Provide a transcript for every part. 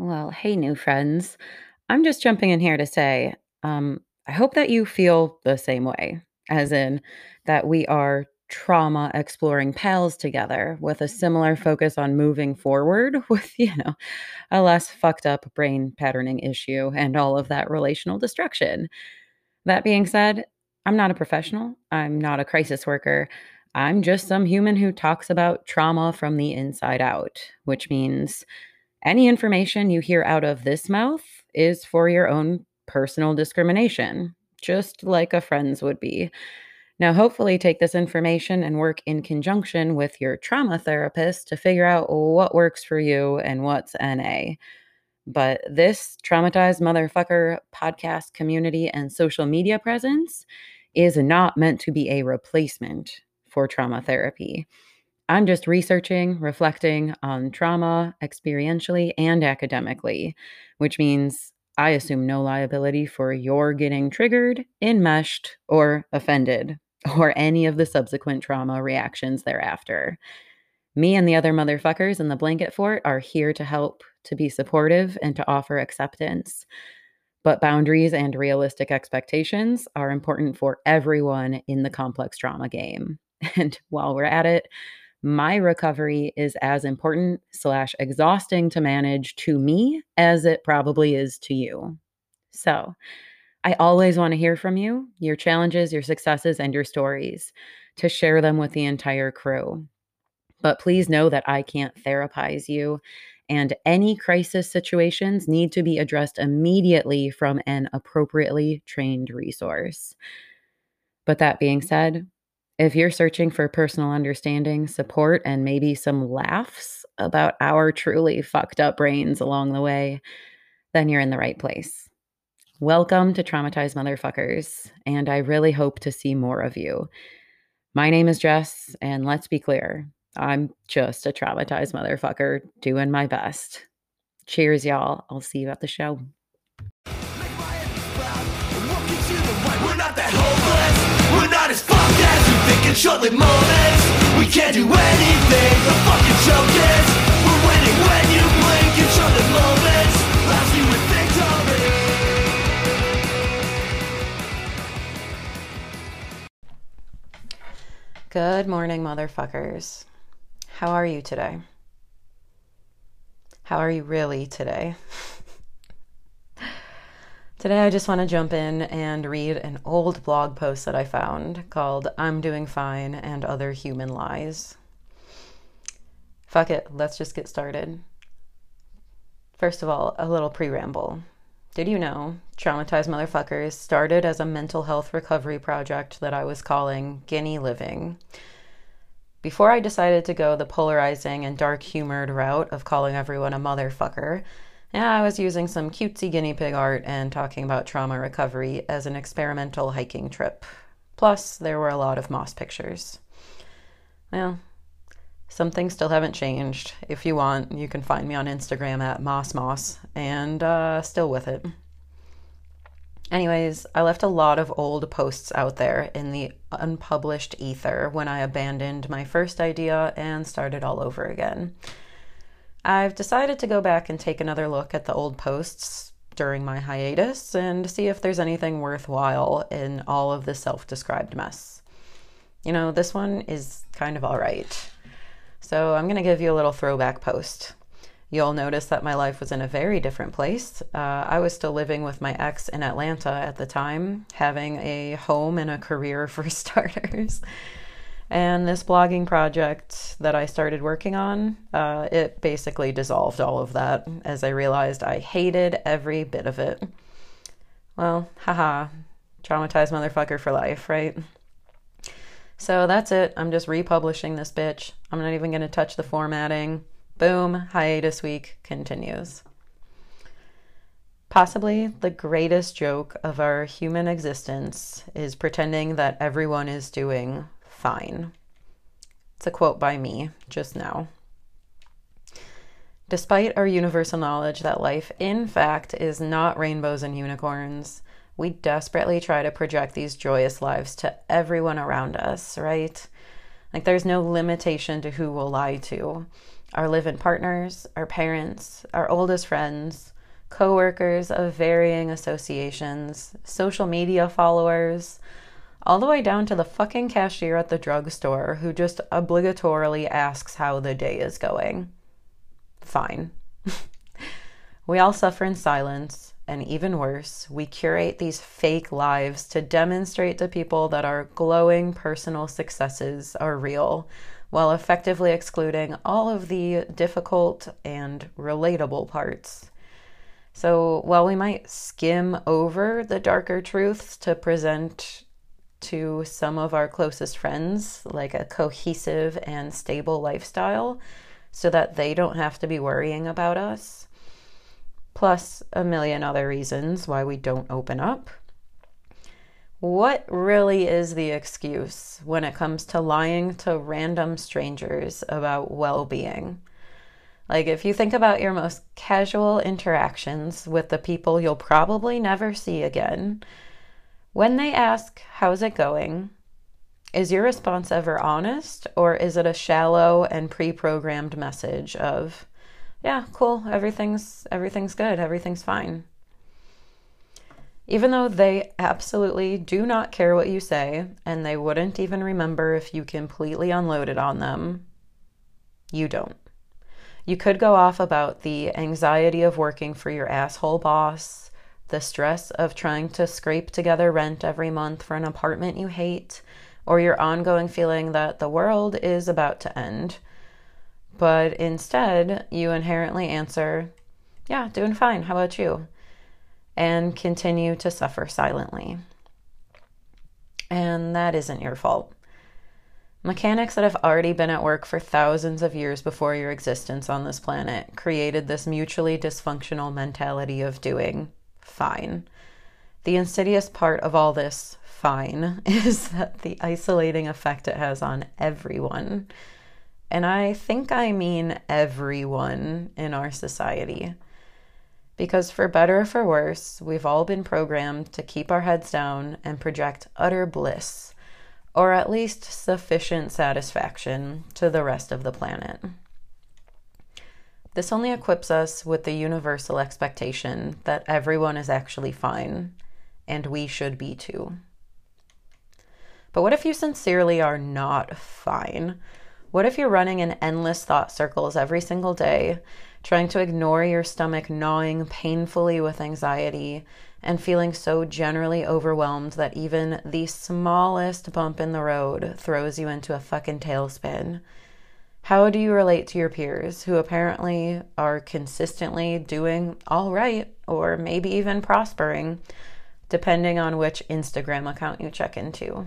Well, hey, new friends. I'm just jumping in here to say, I hope that you feel the same way, as in that we are trauma exploring pals together with a similar focus on moving forward with, a less fucked up brain patterning issue and all of that relational destruction. That being said, I'm not a professional. I'm not a crisis worker. I'm just some human who talks about trauma from the inside out, which means any information you hear out of this mouth is for your own personal discrimination, just like a friend's would be. Now, hopefully, take this information and work in conjunction with your trauma therapist to figure out what works for you and what's NA. But this traumatized motherfucker podcast community and social media presence is not meant to be a replacement for trauma therapy. I'm just researching, reflecting on trauma experientially and academically, which means I assume no liability for your getting triggered, enmeshed, or offended, or any of the subsequent trauma reactions thereafter. Me and the other motherfuckers in the blanket fort are here to help, to be supportive, and to offer acceptance. But boundaries and realistic expectations are important for everyone in the complex trauma game. And while we're at it, my recovery is as important slash exhausting to manage to me as it probably is to you. So I always want to hear from you, your challenges, your successes, and your stories to share them with the entire crew. But please know that I can't therapize you, and any crisis situations need to be addressed immediately from an appropriately trained resource. But that being said, if you're searching for personal understanding, support, and maybe some laughs about our truly fucked up brains along the way, then you're in the right place. Welcome to Traumatized Motherfuckers, and I really hope to see more of you. My name is Jess, and let's be clear, I'm just a traumatized motherfucker doing my best. Cheers, y'all. I'll see you at the show. We're not that hopeless. We're not as fucked as you think in short-lived moments. We can't do anything. The fucking joke is we're winning when you blink in short-lived moments. Last you with victory. Good morning, motherfuckers. How are you today? How are you really today? Today, I just want to jump in and read an old blog post that I found called I'm Doing Fine and Other Human Lies. Fuck it, let's just get started. First of all, a little pre-ramble. Did you know Traumatized Motherfuckers started as a mental health recovery project that I was calling Guinea Living? Before I decided to go the polarizing and dark-humored route of calling everyone a motherfucker, I was using some cutesy guinea pig art and talking about trauma recovery as an experimental hiking trip. Plus, there were a lot of moss pictures. Well, some things still haven't changed. If you want, you can find me on Instagram at mossmoss, and still with it. Anyways, I left a lot of old posts out there in the unpublished ether when I abandoned my first idea and started all over again. I've decided to go back and take another look at the old posts during my hiatus and see if there's anything worthwhile in all of the self-described mess. You know, this one is kind of all right. So I'm going to give you a little throwback post. You'll notice that my life was in a very different place. I was still living with my ex in Atlanta at the time, having a home and a career for starters. And this blogging project that I started working on, it basically dissolved all of that as I realized I hated every bit of it. Well, haha, traumatized motherfucker for life, right? So that's it. I'm just republishing this bitch. I'm not even going to touch the formatting. Boom, hiatus week continues. Possibly the greatest joke of our human existence is pretending that everyone is doing fine. It's a quote by me just now. Despite our universal knowledge that life, in fact, is not rainbows and unicorns, we desperately try to project these joyous lives to everyone around us, right? Like there's no limitation to who we'll lie to. our live-in partners, our parents, our oldest friends, co-workers of varying associations, social media followers, all the way down to the fucking cashier at the drugstore who just obligatorily asks how the day is going. Fine. We all suffer in silence, and even worse, we curate these fake lives to demonstrate to people that our glowing personal successes are real, while effectively excluding all of the difficult and relatable parts. So while we might skim over the darker truths to present to some of our closest friends like a cohesive and stable lifestyle so that they don't have to be worrying about us, plus a million other reasons why we don't open up, what really is the excuse when it comes to lying to random strangers about well-being? Like, if you think about your most casual interactions with the people you'll probably never see again, when they ask, "How's it going?" is your response ever honest, or is it a shallow and pre-programmed message of, "Yeah, cool, everything's good, everything's fine"? Even though they absolutely do not care what you say, and they wouldn't even remember if you completely unloaded on them, you don't. You could go off about the anxiety of working for your asshole boss, the stress of trying to scrape together rent every month for an apartment you hate, or your ongoing feeling that the world is about to end. But instead, you inherently answer, "Yeah, doing fine, how about you?" and continue to suffer silently. And that isn't your fault. Mechanics that have already been at work for thousands of years before your existence on this planet created this mutually dysfunctional mentality of doing fine. The insidious part of all this fine is that the isolating effect it has on everyone, and I think I mean everyone in our society. Because for better or for worse, we've all been programmed to keep our heads down and project utter bliss, or at least sufficient satisfaction, to the rest of the planet. This only equips us with the universal expectation that everyone is actually fine, and we should be too. But what if you sincerely are not fine? What if you're running in endless thought circles every single day, trying to ignore your stomach gnawing painfully with anxiety, and feeling so generally overwhelmed that even the smallest bump in the road throws you into a fucking tailspin? How do you relate to your peers who apparently are consistently doing all right, or maybe even prospering, depending on which Instagram account you check into?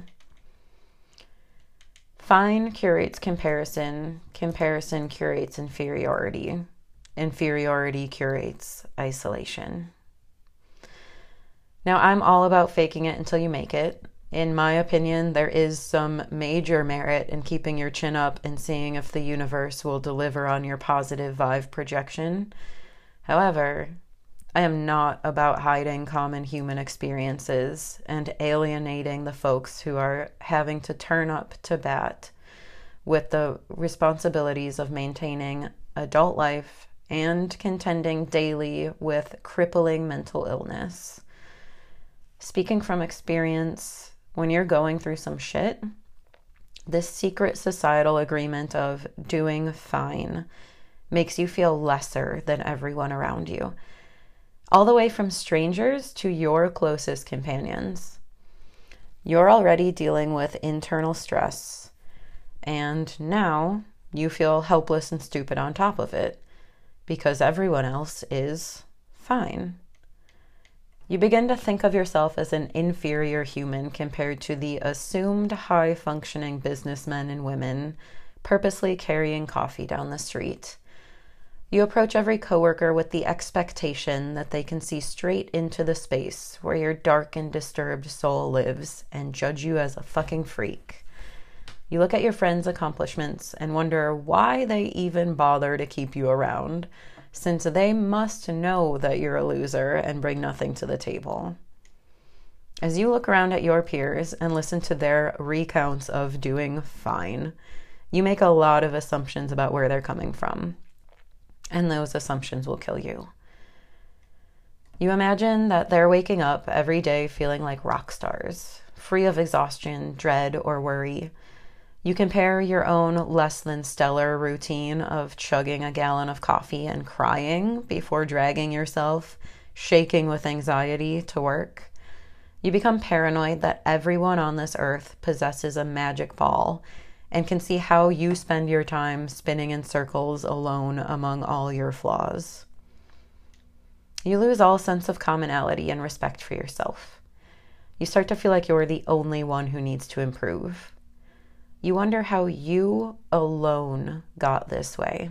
Fine curates comparison, comparison curates inferiority, inferiority curates isolation. Now, I'm all about faking it until you make it. In my opinion, there is some major merit in keeping your chin up and seeing if the universe will deliver on your positive vibe projection. However, I am not about hiding common human experiences and alienating the folks who are having to turn up to bat with the responsibilities of maintaining adult life and contending daily with crippling mental illness. Speaking from experience, when you're going through some shit, this secret societal agreement of doing fine makes you feel lesser than everyone around you, all the way from strangers to your closest companions. You're already dealing with internal stress, and now you feel helpless and stupid on top of it because everyone else is fine. You begin to think of yourself as an inferior human compared to the assumed high-functioning businessmen and women purposely carrying coffee down the street. You approach every coworker with the expectation that they can see straight into the space where your dark and disturbed soul lives and judge you as a fucking freak. You look at your friends' accomplishments and wonder why they even bother to keep you around, since they must know that you're a loser and bring nothing to the table. As you look around at your peers and listen to their recounts of doing fine, You make a lot of assumptions about where they're coming from, and those assumptions will kill you. You imagine that they're waking up every day feeling like rock stars, free of exhaustion, dread, or worry. You compare your own less than stellar routine of chugging a gallon of coffee and crying before dragging yourself, shaking with anxiety, to work. You become paranoid that everyone on this earth possesses a magic ball and can see how you spend your time spinning in circles alone among all your flaws. You lose all sense of commonality and respect for yourself. You start to feel like you're the only one who needs to improve. You wonder how you alone got this way.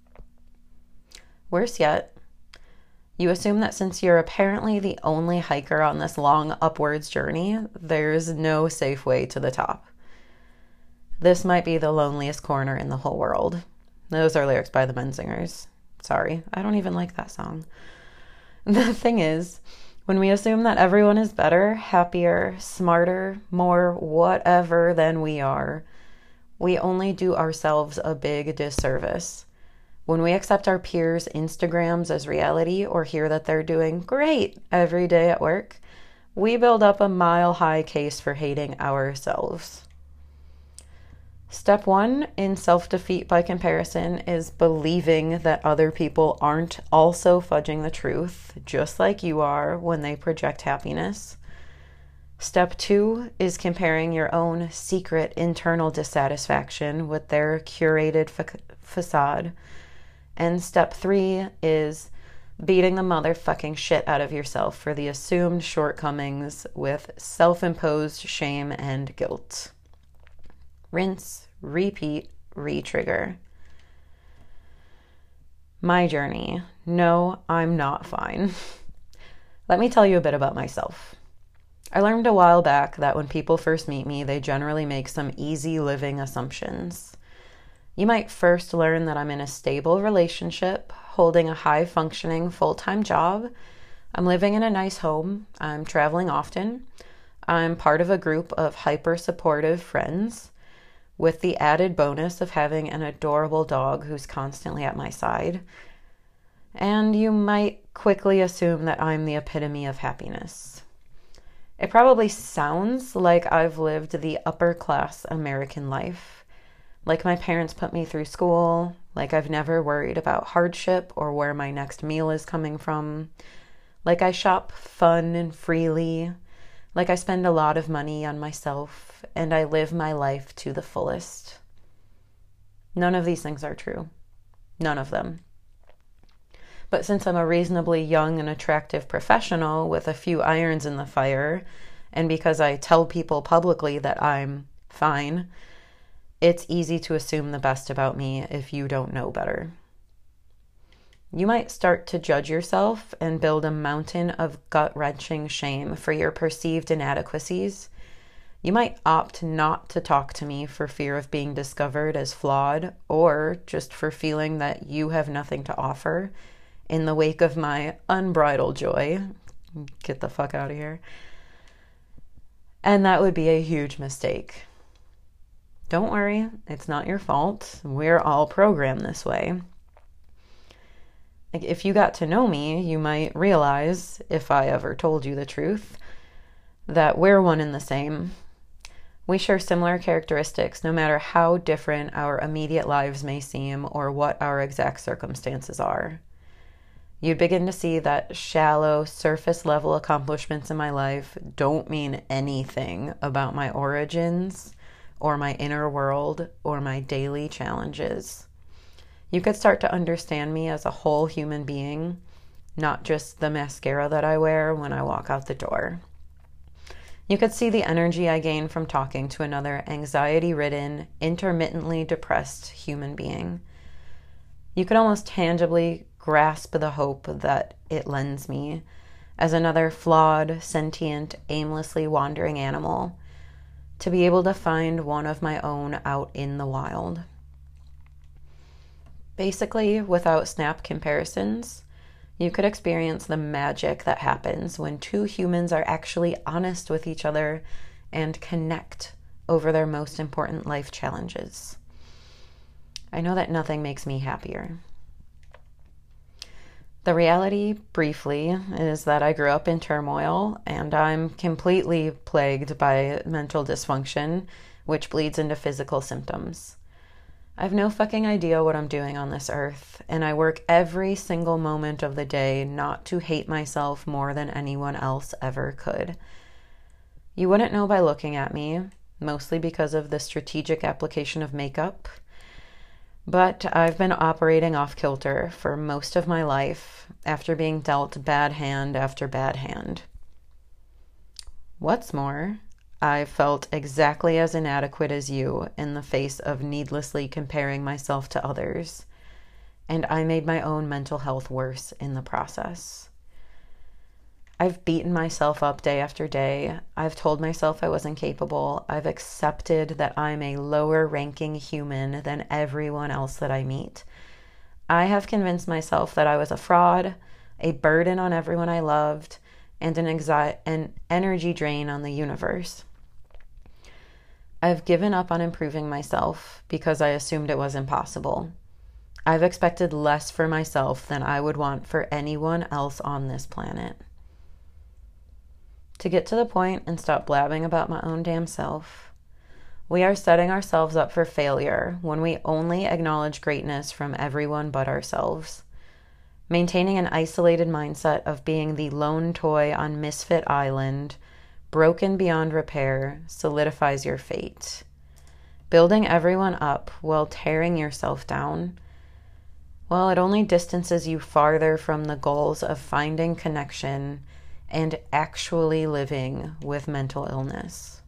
Worse yet, you assume that since you're apparently the only hiker on this long upwards journey, there's no safe way to the top. This might be the loneliest corner in the whole world. Those are lyrics by the Menzingers. Sorry, I don't even like that song. The thing is, when we assume that everyone is better, happier, smarter, more whatever than we are, we only do ourselves a big disservice. When we accept our peers' Instagrams as reality or hear that they're doing great every day at work, we build up a mile-high case for hating ourselves. Step 1 in self-defeat by comparison is believing that other people aren't also fudging the truth, just like you are when they project happiness. Step 2 is comparing your own secret internal dissatisfaction with their curated facade. And step 3 is beating the motherfucking shit out of yourself for the assumed shortcomings with self-imposed shame and guilt. Rinse, repeat, re-trigger. My journey. No, I'm not fine. Let me tell you a bit about myself. I learned a while back that when people first meet me, they generally make some easy living assumptions. You might first learn that I'm in a stable relationship, holding a high-functioning full-time job. I'm living in a nice home. I'm traveling often. I'm part of a group of hyper-supportive friends, with the added bonus of having an adorable dog who's constantly at my side. And you might quickly assume that I'm the epitome of happiness. It probably sounds like I've lived the upper-class American life, like my parents put me through school, like I've never worried about hardship or where my next meal is coming from, like I shop fun and freely, like I spend a lot of money on myself, and I live my life to the fullest. None of these things are true. None of them. But since I'm a reasonably young and attractive professional with a few irons in the fire, and because I tell people publicly that I'm fine, it's easy to assume the best about me if you don't know better. You might start to judge yourself and build a mountain of gut-wrenching shame for your perceived inadequacies. You might opt not to talk to me for fear of being discovered as flawed, or just for feeling that you have nothing to offer in the wake of my unbridled joy. Get the fuck out of here. And that would be a huge mistake. Don't worry, it's not your fault. We're all programmed this way. Like, if you got to know me, you might realize, if I ever told you the truth, that we're one and the same. We share similar characteristics no matter how different our immediate lives may seem or what our exact circumstances are. You'd begin to see that shallow, surface-level accomplishments in my life don't mean anything about my origins or my inner world or my daily challenges. You could start to understand me as a whole human being, not just the mascara that I wear when I walk out the door. You could see the energy I gain from talking to another anxiety-ridden, intermittently depressed human being. You could almost tangibly grasp the hope that it lends me as another flawed, sentient, aimlessly wandering animal, to be able to find one of my own out in the wild. Basically, without snap comparisons, you could experience the magic that happens when two humans are actually honest with each other and connect over their most important life challenges. I know that nothing makes me happier. The reality, briefly, is that I grew up in turmoil and I'm completely plagued by mental dysfunction, which bleeds into physical symptoms. I have no fucking idea what I'm doing on this earth, and I work every single moment of the day not to hate myself more than anyone else ever could. You wouldn't know by looking at me, mostly because of the strategic application of makeup. But I've been operating off kilter for most of my life after being dealt bad hand after bad hand. What's more, I felt exactly as inadequate as you in the face of needlessly comparing myself to others, and I made my own mental health worse in the process. I've beaten myself up day after day. I've told myself I wasn't capable. I've accepted that I'm a lower ranking human than everyone else that I meet. I have convinced myself that I was a fraud, a burden on everyone I loved, and an energy drain on the universe. I've given up on improving myself because I assumed it was impossible. I've expected less for myself than I would want for anyone else on this planet. To get to the point and stop blabbing about my own damn self, we are setting ourselves up for failure when we only acknowledge greatness from everyone but ourselves. Maintaining an isolated mindset of being the lone toy on Misfit Island, broken beyond repair, solidifies your fate. Building everyone up while tearing yourself down, well, it only distances you farther from the goals of finding connection and actually living with mental illness.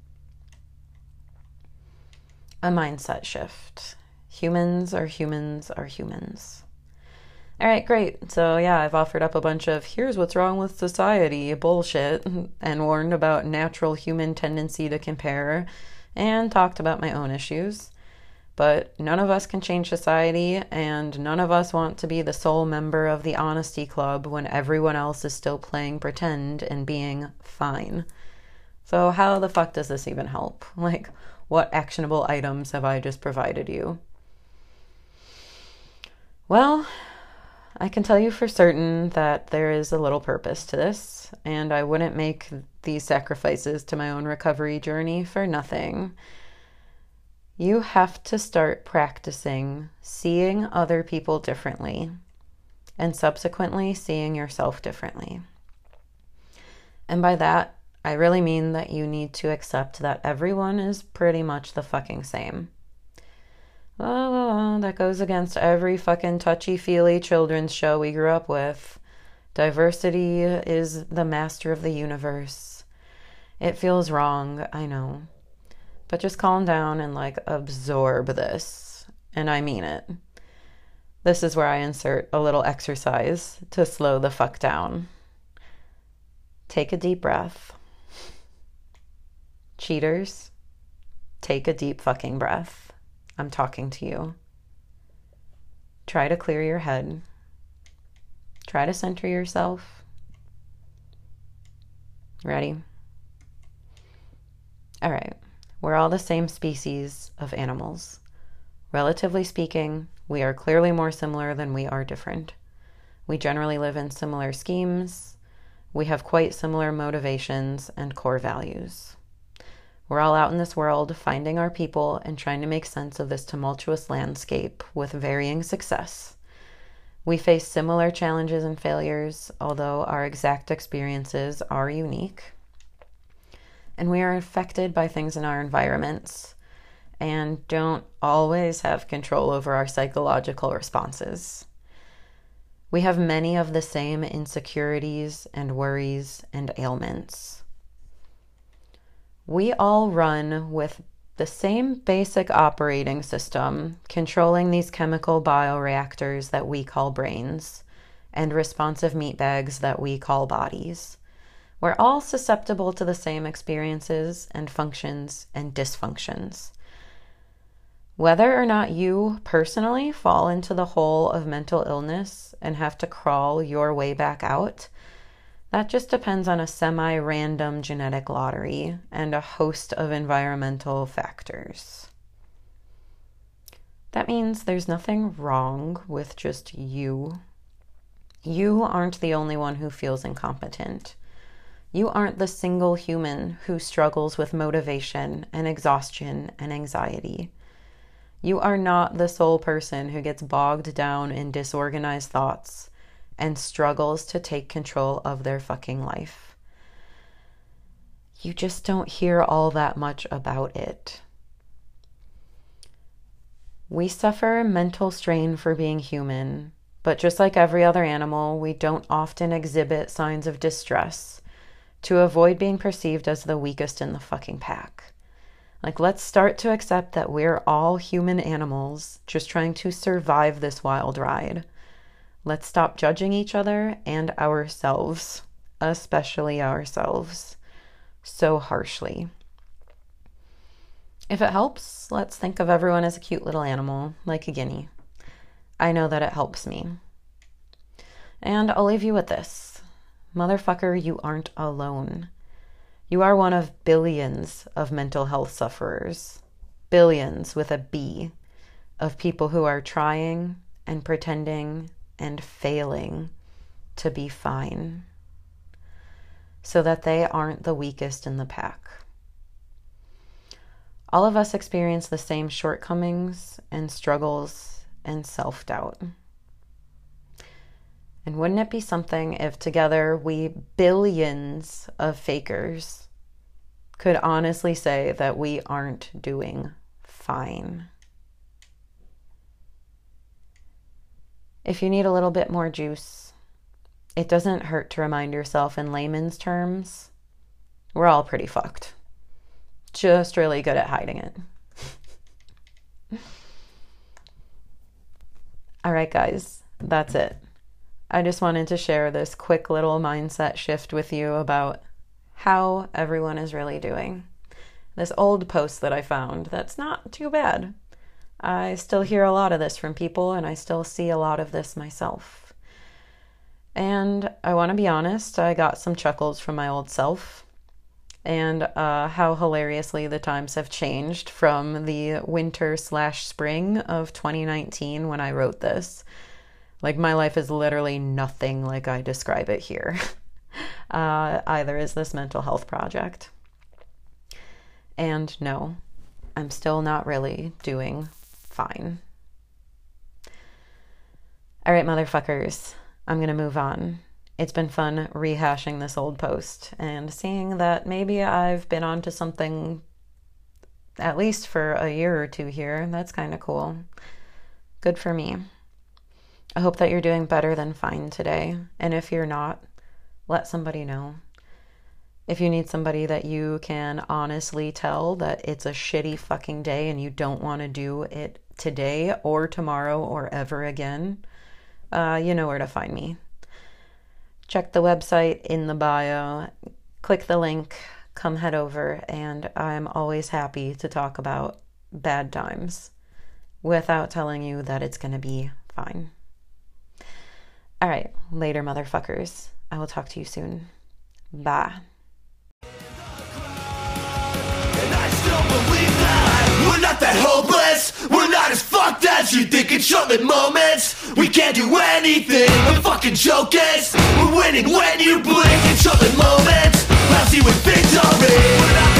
A mindset shift. Humans are humans are humans. All right, great. So yeah, I've offered up a bunch of here's what's wrong with society bullshit and warned about natural human tendency to compare and talked about my own issues. But none of us can change society, and none of us want to be the sole member of the Honesty Club when everyone else is still playing pretend and being fine. So how the fuck does this even help? Like, what actionable items have I just provided you? Well, I can tell you for certain that there is a little purpose to this, and I wouldn't make these sacrifices to my own recovery journey for nothing. You have to start practicing seeing other people differently and subsequently seeing yourself differently. And by that, I really mean that you need to accept that everyone is pretty much the fucking same. Oh, that goes against every fucking touchy-feely children's show we grew up with. Diversity is the master of the universe. It feels wrong, I know. But just calm down and absorb this. And I mean it. This is where I insert a little exercise to slow the fuck down. Take a deep breath. Cheaters, take a deep fucking breath. I'm talking to you. Try to clear your head. Try to center yourself. Ready? All right. We're all the same species of animals. Relatively speaking, we are clearly more similar than we are different. We generally live in similar schemes. We have quite similar motivations and core values. We're all out in this world finding our people and trying to make sense of this tumultuous landscape with varying success. We face similar challenges and failures, although our exact experiences are unique. And we are affected by things in our environments and don't always have control over our psychological responses. We have many of the same insecurities and worries and ailments. We all run with the same basic operating system, controlling these chemical bioreactors that we call brains and responsive meatbags that we call bodies. We're all susceptible to the same experiences and functions and dysfunctions. Whether or not you personally fall into the hole of mental illness and have to crawl your way back out, that just depends on a semi-random genetic lottery and a host of environmental factors. That means there's nothing wrong with just you. You aren't the only one who feels incompetent. You aren't the single human who struggles with motivation and exhaustion and anxiety. You are not the sole person who gets bogged down in disorganized thoughts and struggles to take control of their fucking life. You just don't hear all that much about it. We suffer mental strain for being human, but just like every other animal, we don't often exhibit signs of distress to avoid being perceived as the weakest in the fucking pack. Like, let's start to accept that we're all human animals just trying to survive this wild ride. Let's stop judging each other and ourselves, especially ourselves, so harshly. If it helps, let's think of everyone as a cute little animal, like a guinea. I know that it helps me. And I'll leave you with this. Motherfucker, you aren't alone. You are one of billions of mental health sufferers. Billions with a B of people who are trying and pretending and failing to be fine so that they aren't the weakest in the pack. All of us experience the same shortcomings and struggles and self-doubt. And wouldn't it be something if together we billions of fakers could honestly say that we aren't doing fine? If you need a little bit more juice, it doesn't hurt to remind yourself in layman's terms, we're all pretty fucked. Just really good at hiding it. All right, guys, that's it. I just wanted to share this quick little mindset shift with you about how everyone is really doing. This old post that I found, that's not too bad. I still hear a lot of this from people, and I still see a lot of this myself. And I want to be honest, I got some chuckles from my old self, and how hilariously the times have changed from the winter/spring of 2019 when I wrote this. Like, my life is literally nothing like I describe it here. Either is this mental health project. And no, I'm still not really doing fine. All right, motherfuckers, I'm gonna move on. It's been fun rehashing this old post and seeing that maybe I've been onto something at least for a year or two here. That's kind of cool. Good for me. I hope that you're doing better than fine today. And if you're not, let somebody know. If you need somebody that you can honestly tell that it's a shitty fucking day and you don't want to do it today or tomorrow or ever again, you know where to find me. Check the website in the bio, click the link, come head over, and I'm always happy to talk about bad times without telling you that it's going to be fine. All right, later, motherfuckers. I will talk to you soon. Bye. And I still believe that we're not that hopeless. We're not as fucked as you think in short-lived moments. We can't do anything. The fucking joke is we're winning when you blink in short-lived moments. Lousy with victory. We're not